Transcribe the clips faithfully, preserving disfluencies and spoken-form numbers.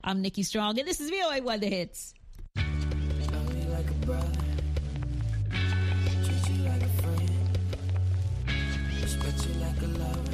I'm Nikki Strong, and this is V O A Wonder Hits. Love me like a brother, treat you like a friend, respect you like a lover.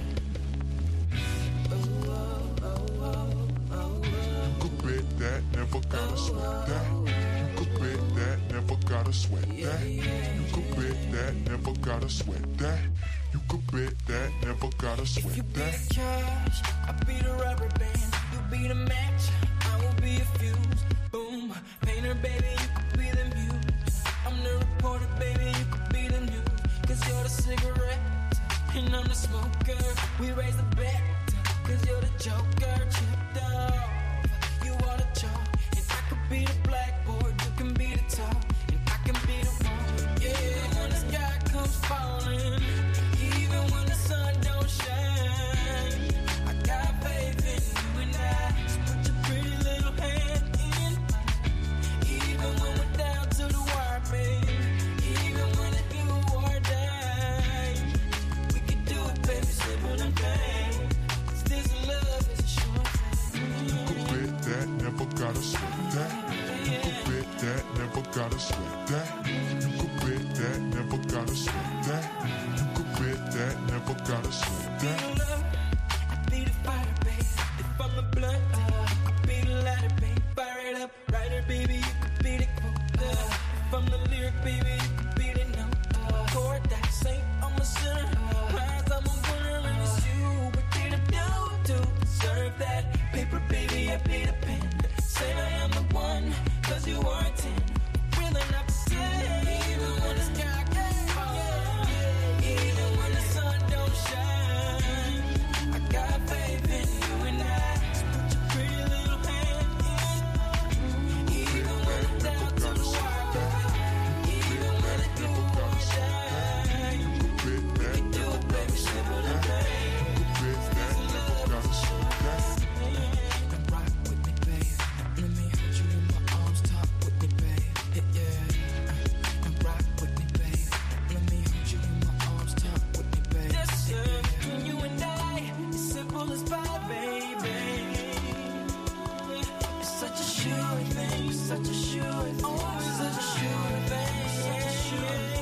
Oh, oh, oh, oh, oh, oh. You could bet that, never gotta sweat that. You could bet that, never gotta sweat that. You could bet that, never gotta sweat that. You could bet that, never gotta sweat that. If you be the cash, I'll be the rubber band. You be the match, I will be a fuse. Boom, painter, baby, you could be the muse. I'm the reporter, baby, you could be the news. Cause you're the cigarette, and I'm the smoker. We raise the bet, cause you're the joker. Chipped off, you are the chalk. And I could be the blackboard, you can be the top. And I can be the one, yeah, when the sky comes falling. Even when the sun don't shine, I got faith in you and I. So put your pretty little hand in mine. Even when we're down to the wire, babe. Even when it's do or die, we can do it, baby, simple and plain. 'Cause this love is a short thing. You could bet that, never gotta sweat that. You could bet that, never gotta sweat that. You could bet that, never gotta sweat that. You could bet that, never gotta sweat Be that. the love, I be the fire, babe. If I'm a blunt, uh, I could be the lighter, babe. Fire it up, writer, baby, you could be the quote. Uh, if I'm the lyric, baby, you could be the note. Uh, chord that saint, I'm a sinner. Prize, I'm a winner, and it's you. What did I do to deserve that? Paper, baby, I be the pen. Say I am the one, cause you are a ten. Willing up to say, even when the sky gets falling, even when the sun don't shine, I got faith in you and I. So put your pretty little hand in, even when it's down to the wire, even when it do or die. You could bet that, We can do never it, baby, simple and plain. You could bet that, never gotta sweat that. Now rock with me, babe. Let me hold you in my arms, talk with me, babe. Yeah, yeah. Now rock with me, babe. Let me hold you in my arms, talk with me, babe. Listen, between you and I, it's simple as pie, baby. It's such a sure thing, such a sure thing, such a sure thing, such a sure thing.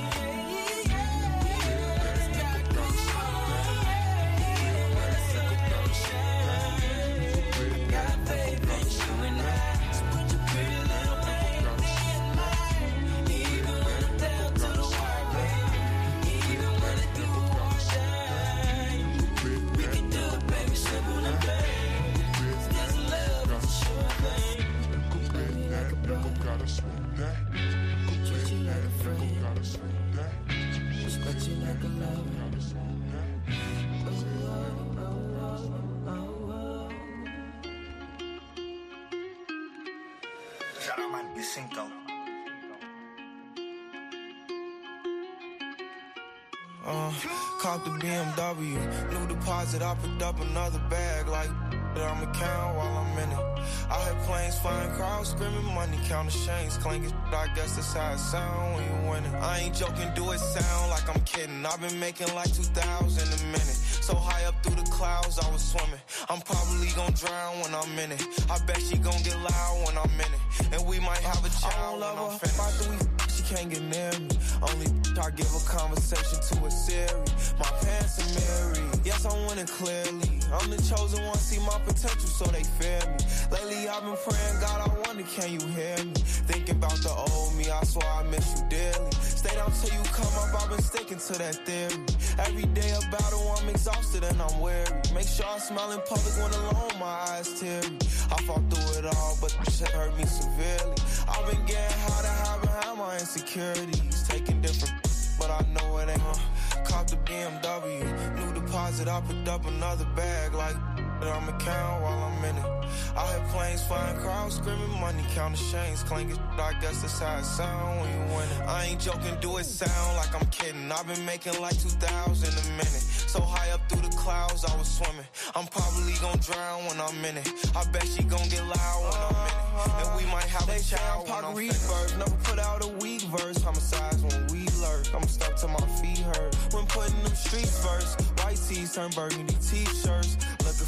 Uh, caught the B M W, new deposit, I picked up another bag like that I'ma count while I'm in it. I hear planes flying, crowds screaming, money counting chains clanking. I guess that's how it sound when you winning. I ain't joking, do it sound like I'm kidding. I've been making like two thousand a minute. So high up through the clouds, I was swimming. I'm probably gonna drown when I'm in it. I bet she gon' get loud when I'm in it. And we might have a child when I'm finished. After we f- she can't get near me. Only I give a conversation to a Siri. My pants are mirrored. Yes, I'm winning clearly. I'm the chosen one, see my potential, so they fear me. Lately I've been praying, God, I wonder, can you hear me? Thinking about the old me, I swear I miss you dearly. Stay down till you come up, I've been sticking to that theory. Every day a battle, I'm exhausted and I'm weary. Make sure I smile in public when alone, my eyes teary. I fought through it all, but this shit hurt me severely. I've been getting high to hide behind my insecurities. Taking different, but I know it ain't. Uh, caught the B M W, new deposit, I picked up another bag like that I'ma count while I'm in it. I hear planes flying, crowds screaming, money counting chains clanking. I guess that's how it sound when you winning. I ain't joking, do it sound like I'm kidding. I've been making like two thousand a minute. So high up through the clouds, I was swimming. I'm probably gon' drown when I'm in it. I bet she gon' get loud when I'm in it. And we might have a child when I'm finished. Never put out a weak verse. Homicides when we lurk. I'm stuck to my feet hurt. When putting them streets first. White tees turn burgundy t-shirts. Looking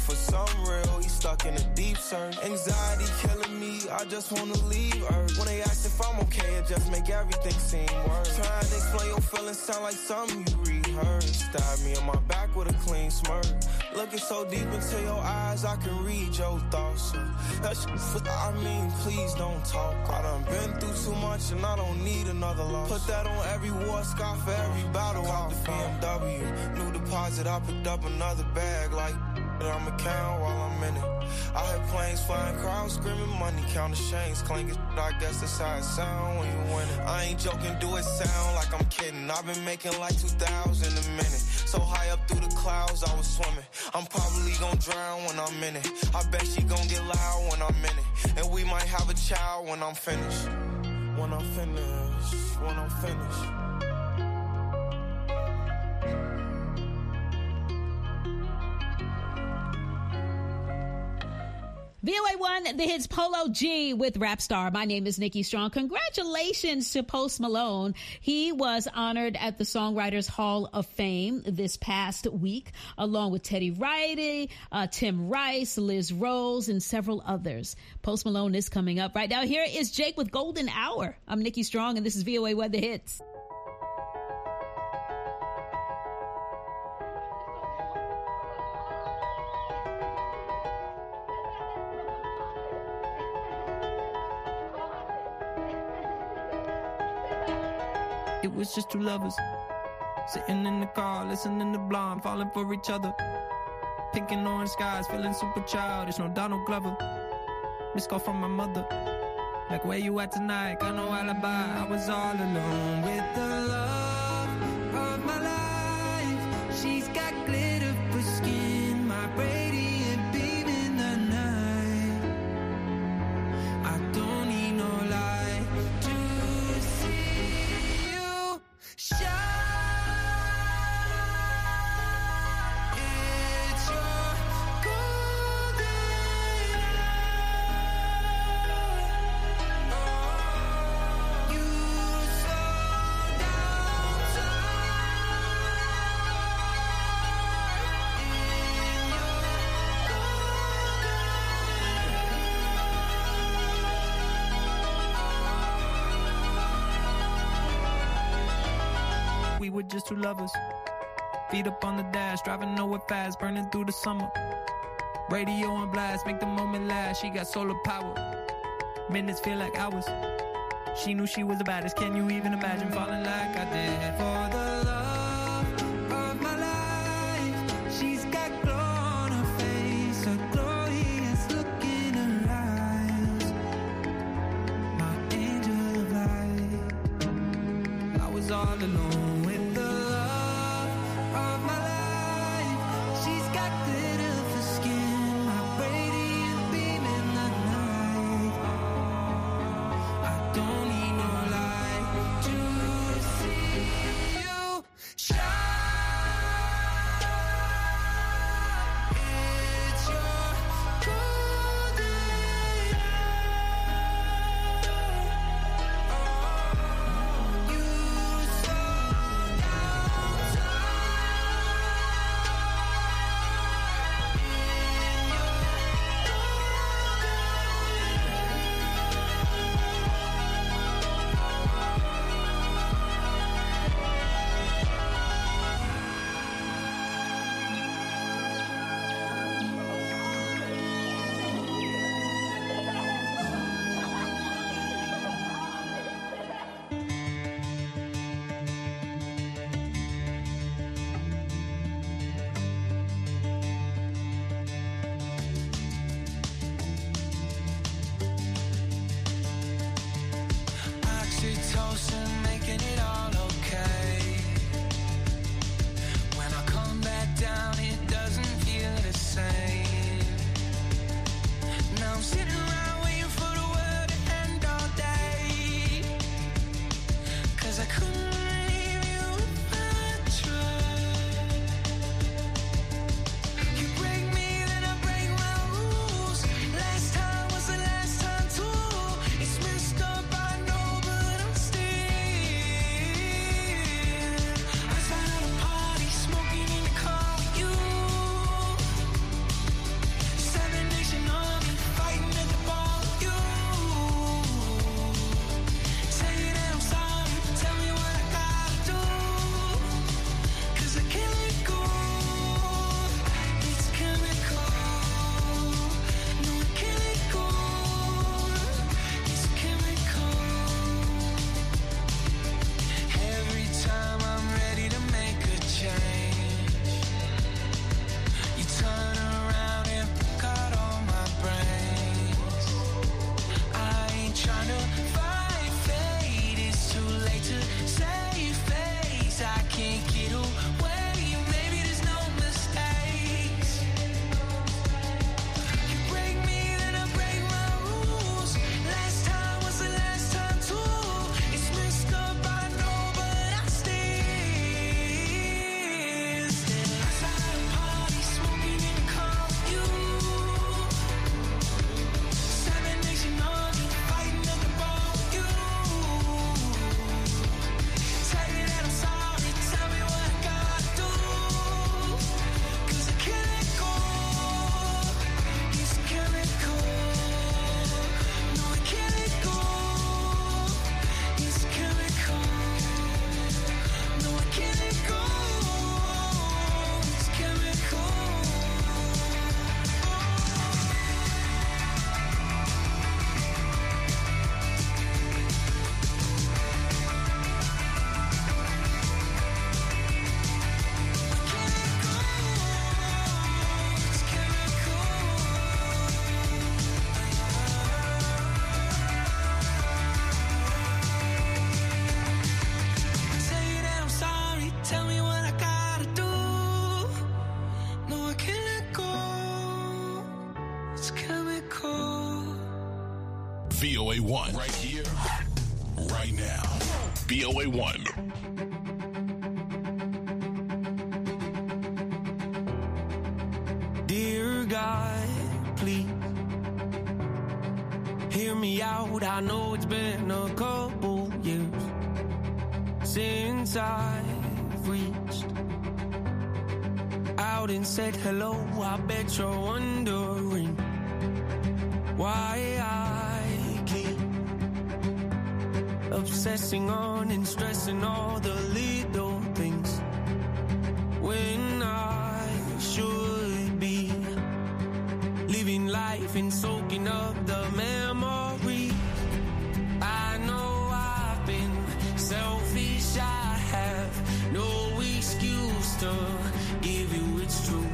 for some real, he stuck in a deep search. Anxiety killing me, I just wanna leave Earth. When they ask if I'm okay, it just make everything seem worse. Trying to explain your feelings sound like something you rehearsed. Stab me in my back with a clean smirk. Looking so deep into your eyes, I can read your thoughts. So that shit, I mean, please don't talk. I done been through too much and I don't need another loss. Put that on every war scar for every battle. Out the B M W, new deposit, I picked up another bag like I'ma count while I'm in it. I hear planes flying, crowds screaming, money counting, chains clanking. I guess that's how it sound when you win it. I ain't joking, do it sound like I'm kidding. I've been making like two thousand a minute. So high up through the clouds, I was swimming. I'm probably gonna drown when I'm in it. I bet she gon' get loud when I'm in it. And we might have a child when I'm finished. When I'm finished, when I'm finished. V O A one, the hits Polo G with Rap Star. My name is Nikki Strong. Congratulations to Post Malone. He was honored at the Songwriters Hall of Fame this past week, along with Teddy Riley, uh, Tim Rice, Liz Rose, and several others. Post Malone is coming up. Right now, here is Jake with Golden Hour. I'm Nikki Strong, and this is V O A one, the hits. It was just two lovers sitting in the car, listening to Blonde, falling for each other. Pink and orange skies, feeling super childish. No Donald Glover. Missed call from my mother. Like, where you at tonight? Got no alibi. I was all alone with the love of my life. She's got glitter for skin, my radiant beam in the night. I don't need no light to see you shine. It's your golden hour. You slow down time. We were just two lovers, feet up on the dash, driving nowhere fast, burning through the summer. Radio on blast, make the moment last. She got solar power, minutes feel like hours. She knew she was the baddest. Can you even imagine falling like I did? For the love of my life, she's got glow on her face, a glorious look in her eyes. My angel of light. I was all alone with the love of my life. She's got glitter for skin, my radiant beam in the night. I don't need no light to see you V O A one. Right here, right now. V O A one. Dear God, please hear me out. I know it's been a couple years since I've reached out and said hello. I bet you're wondering why I keep obsessing on and stressing all the little things when I should be living life and soaking up the memory. I know I've been selfish, I have no excuse to give you it's true.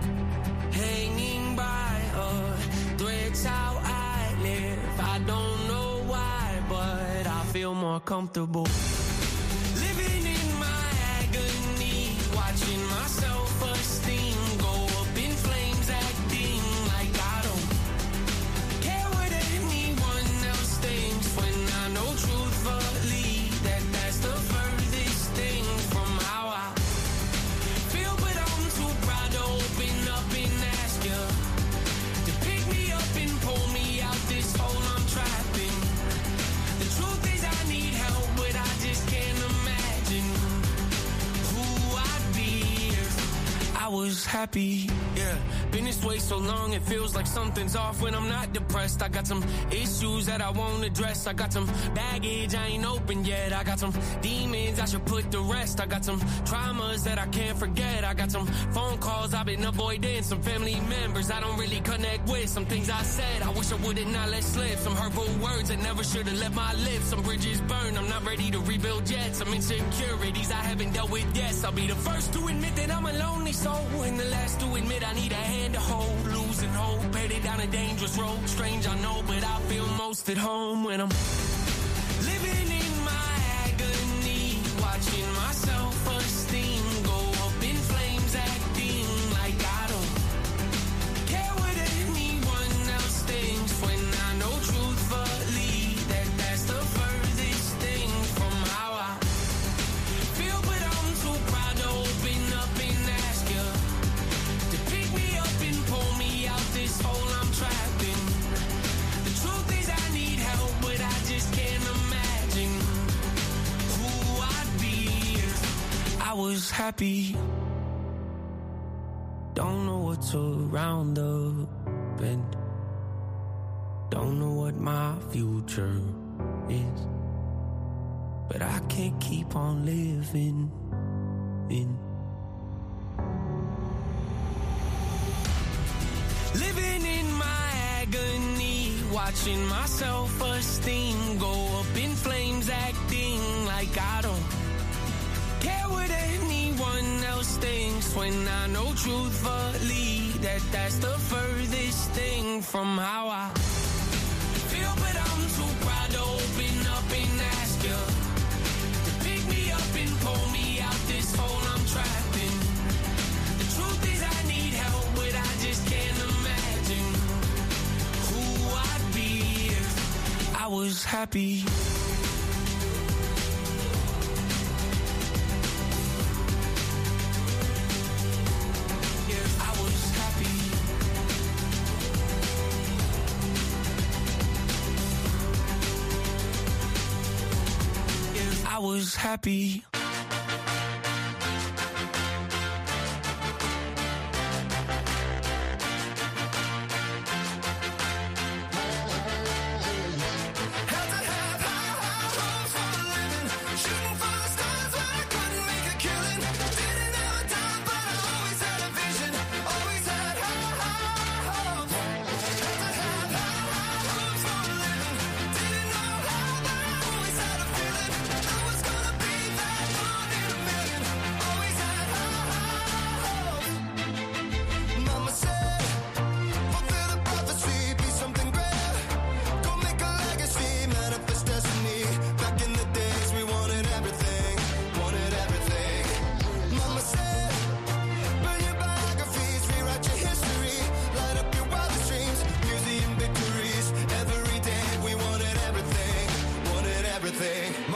Hanging by a thread's how I live. I don't know why, but I feel more comfortable living in my agony, watching my self-esteem go up in flames, acting like I don't care what anyone else thinks, when I know truthfully that that's the furthest thing from how I feel. But I'm too proud to open up and ask you to pick me up and pull me out this hole I'm trapped in. The truth is I need help, but I just can't imagine who I'd be if I was happy. Yeah, been this way so long it feels like something's off when I'm not depressed. I got some issues that I won't address. I got some baggage I ain't open yet. I got some demons I should put to rest. I got some traumas that I can't forget. I got some phone calls I've been avoiding, some family members I don't really connect with, some things I said I wish I would've not let slip, some hurtful words that never should've left my lips, some bridges burned I'm not ready to rebuild yet, some insecurities I haven't dealt with yet. I'll be the first to admit that I'm a lonely soul, and the last to admit I need a hand to hold. Losing hope, headed down a dangerous road. Strange I know, but I feel most at home when I'm living in my agony, watching my self-esteem go up in flames, acting like I don't care what anyone else thinks, when I know truthfully that that's the furthest thing from how I feel. But I'm too proud to open up and ask you to pick me up and pull me out this hole I'm trapped in. The truth is I need help, but I just can't imagine who I'd be if I was happy. Don't know what's around the bend, don't know what my future is, but I can't keep on living in living in my agony, watching my self-esteem go up in flames, acting like I don't care what anyone else thinks, when I know truthfully that that's the furthest thing from how I feel. But I'm too proud to open up and ask you to pick me up and pull me out this hole I'm trapped in. The truth is I need help, but I just can't imagine who I'd be if I was happy. If I was happy. If I was happy. That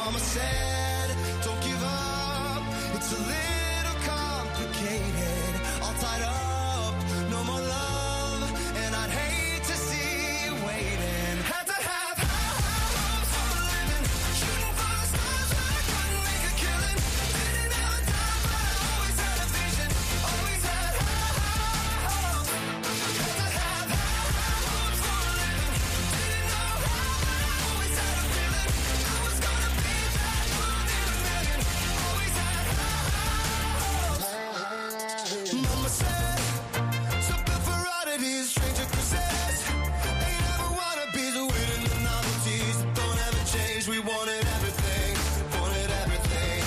Mama said, don't give up. It's a little complicated. All tied up, no more love. And I'd hate to see you waiting. Had to have high, high hopes for a living. Shooting for the stars when I couldn't make a killing. Didn't have a dime, but I always had a vision. Always had high, high hopes. Had to have high, high hopes for a living. Didn't know how, but I always had a feeling. I was gonna be that one in a million. Always had high, high hopes. Mama said, something for oddities, stranger cruises. Ain't ever wanna be the winning the novelties that don't ever change. We wanted everything, wanted everything.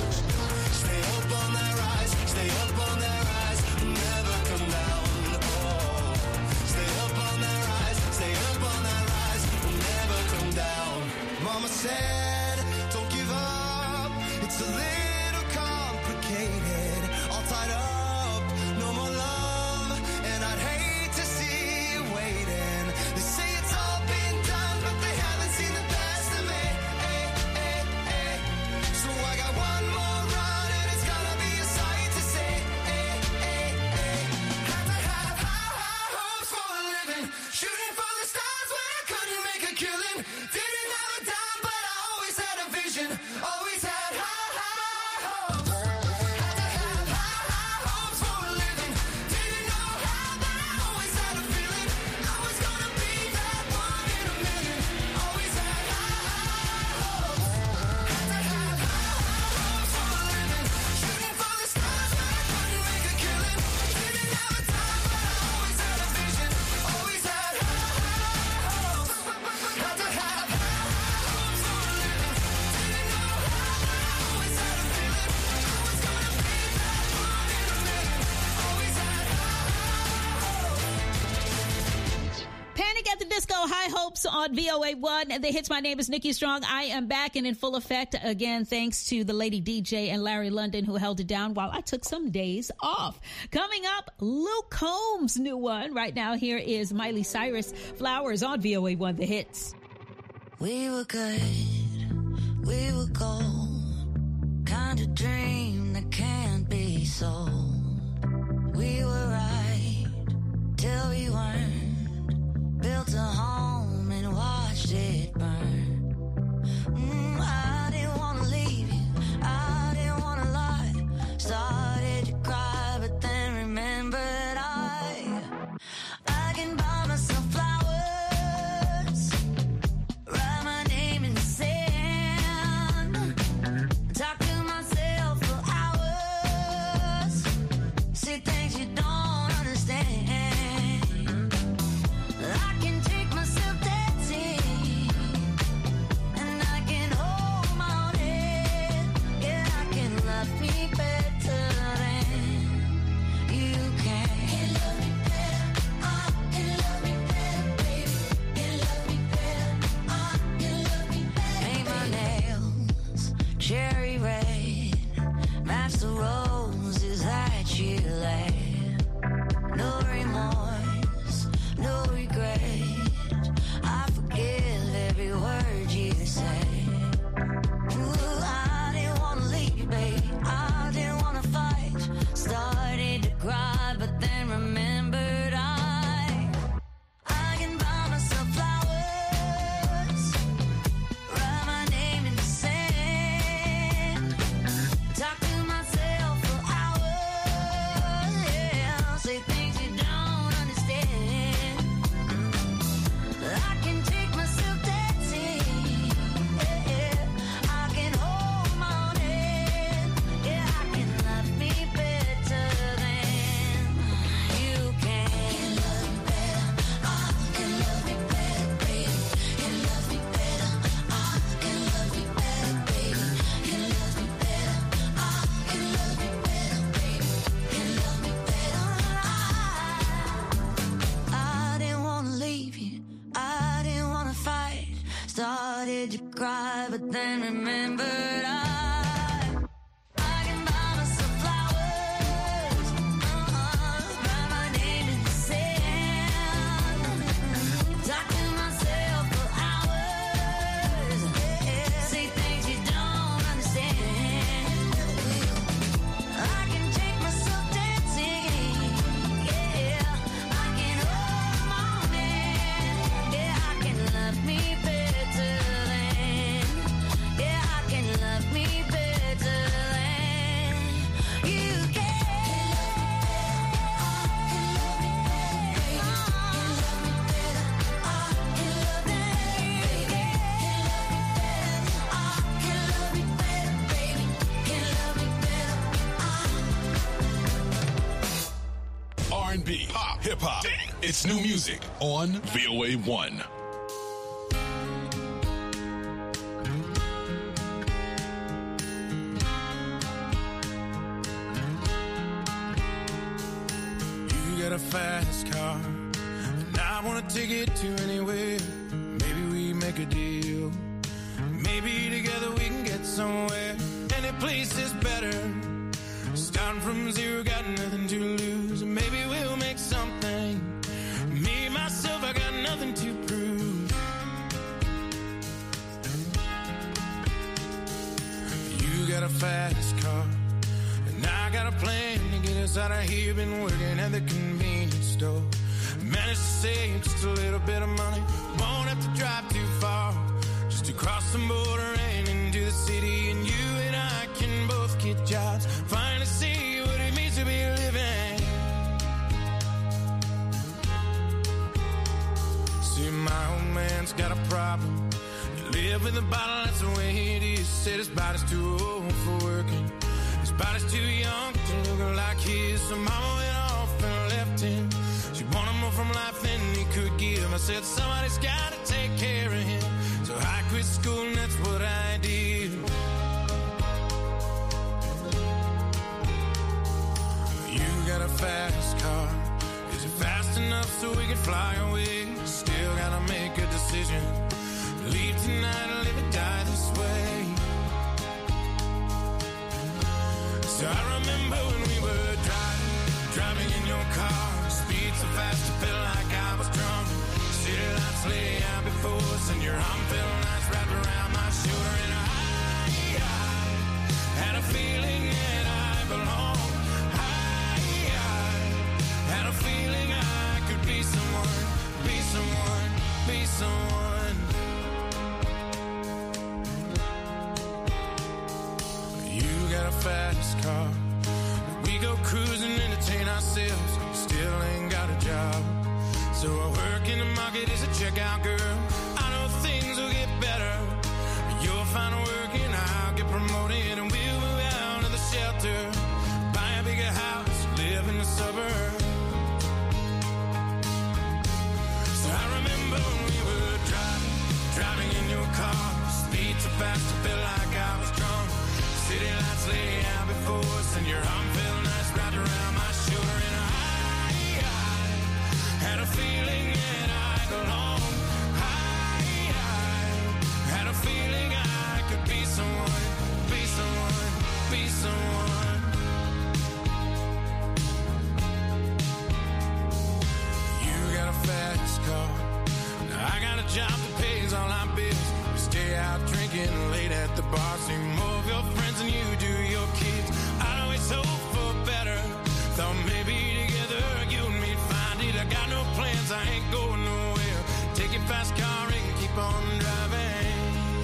Stay up on that rise, stay up on that rise, never come down. Oh, stay up on that rise, stay up on that rise, never come down. Mama said, don't give up. It's a little complicated, all tied up, no more love, and I'd hate to see you waiting. They say it's all been done, but they haven't seen the best of me. Eh, eh, eh. So I got one more run, and it's gonna be a sight to see. Eh, eh, eh. Had to have high, high hopes for a living. Shooting for the stars when I couldn't make a killing. Didn't have a dime, but I always had a vision. Always had high, high hopes. Had to have high, high hopes for a living. Didn't know how, but I always had a feeling. I was gonna be that one in a million. Always had high, high hopes. Had to have high, high hopes for a living. Shooting for the stars when I couldn't make a killing. Didn't have a dime, but I always had a vision. Always had high, high hopes. Had to have high, high hopes for a living. Didn't know how, but I always had a feeling. I was gonna be that one in a million. Always had high, high hopes. Panic at the Disco, High Hopes on V O A one. The hits. My name is Nikki Strong. I am back and in full effect again, thanks to the lady D J and Larry London who held it down while I took some days off. Coming up, Luke Combs' new one. Right now, here is Miley Cyrus, Flowers on V O A one, The Hits. We were good, we were gold, kind of dream that can't be sold. We were right till we weren't, built a home and watched it burn. Mm, I didn't want to leave you, I didn't want to lie, started to cry but then remembered I I can buy myself flowers, write my name in the sand, talk to myself for hours, say things you don't understand. I can take myself dancing, and I can hold my own head. Yeah, I can love me better than you can. Can love me better, I can love me better, baby. Can love me better, I can love me better. Paint my nails cherry red, match the roses that you laid. No remorse, no regret. I forgive every word you say. Ooh, I didn't want to leave you, baby. I didn't want to fight. Started to cry, but then remembered I I can buy myself flowers, write my name in the sand, talk to myself for hours, yeah, say things you don't understand. I can take myself dancing, yeah, yeah. I can hold my own head, yeah, I can love me better than you can. Can love me better, I can love me better, baby. Can love me better, I can love me better, baby. Can love me better, I can love me better, baby. Can love me better, I I didn't want to leave you, I didn't want to fight. Started to cry, but then remembered I I can buy myself flowers, uh-uh, write my name in the sand, talk to myself for hours, yeah, say things you don't and B, pop, hip hop. It's new music on V O A one. You got a fast car, and I wanna take it to anywhere. Maybe we make a deal. Maybe together we can get somewhere. Any place is better. Starting from zero, got nothing to lose. Maybe we'll make something. Me, myself, I got nothing to prove. You got a fast car, and I got a plan to get us out of here. Been working at the convenience store. Managed to save just a little bit of money. Won't have to drive too far. Just to cross the border and into the city. And you and I can both get jobs. Finally see what it means to be living. See, my old man's got a problem. You live with a bottle, that's the way it is. Said his body's too old for working. His body's too young to look like his. So mama went off and left him. She wanted more from life than he could give. I said somebody's gotta take care of him. So I quit school and that's what I did. You got a fast car. Is it fast enough so we can fly away? Still gotta make a decision. Leave tonight or live and die this way. So I remember when we were driving, driving in your car. Speed so fast I felt like I was drunk. City lights lay out before us and your arm felt nice wrapped around my shoulder. And I, I had a feeling that I belonged. I, I had a feeling I could be someone, be someone, be someone. You got a fast car. We go cruising, entertain ourselves. Still ain't got a job. So I work in the market as a checkout girl. I know things will get better. You'll find work and I'll get promoted. And we'll move out of the shelter. Buy a bigger house, live in the suburbs. So I remember when we were driving, driving in your car. Speed so fast I felt like I was drunk. City lights lay out before us and your arm felt nice wrapped around my shoulder. And I, I had a feeling that I belonged. I, I had a feeling I could be someone, be someone, be someone. You got a fast car. Now I got a job that pays all our bills. We stay out drinking late at the bar. See more of your friends than you do your kids. I'd always hope for better. Thought maybe together you and me'd find it. I got no plans, I ain't going nowhere. Take your fast car and keep on driving.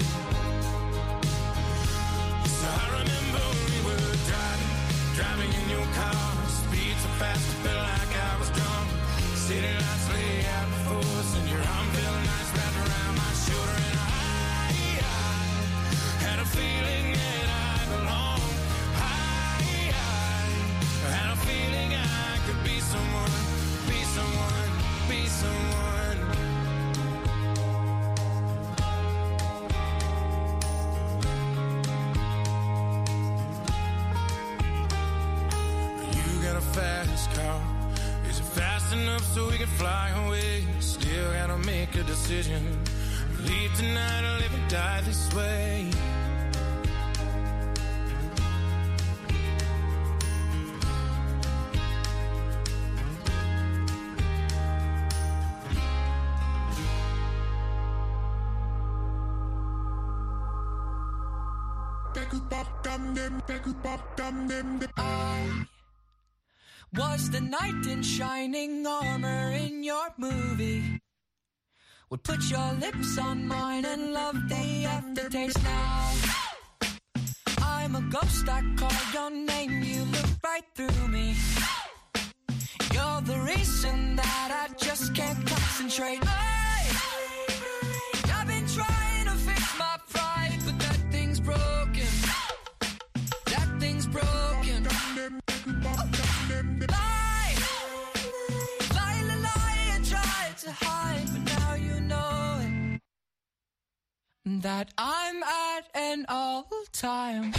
So I remember when we were driving, driving in your car. Speed so fast I felt like I was drunk. City lights lay out before us and your arm felt nice wrapped around my shoulder. And I, I had a feeling that I belonged. I, I had a feeling I could be someone, be someone, be someone. You got a fast car. Is it fast enough so we can fly away? Still gotta make a decision. Leave tonight or live and die this way. I was the knight in shining armor in your movie. Would put your lips on mine and love the aftertaste now. I'm a ghost, I call your name, you look right through me. You're the reason that I just can't concentrate. Hey, I've been trying to fix my pride, but that thing's broken. That thing's broken. Lie. that I'm at an all-time.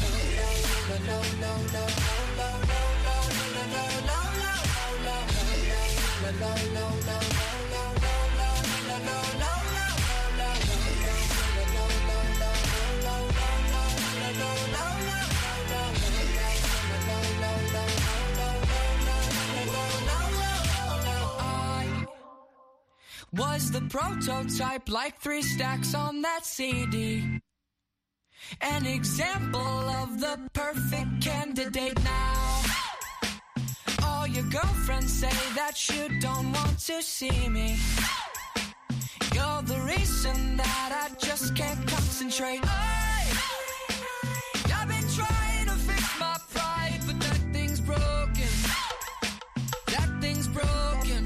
Was the prototype, like three stacks on that C D. An example of the perfect candidate now. All your girlfriends say that you don't want to see me. You're the reason that I just can't concentrate. I, I've been trying to fix my pride, but that thing's broken. That thing's broken.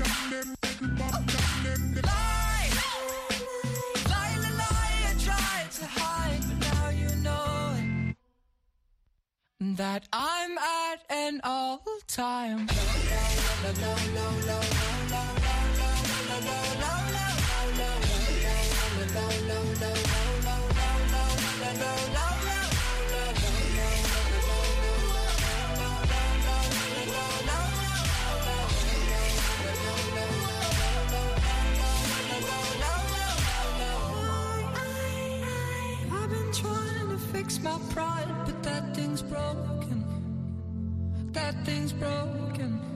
Lie, lie, lie, lie, I tried to hide, but now you know it. That I'm at an all-time. I've been trying to fix my pride, but that thing's broken. That thing's broken.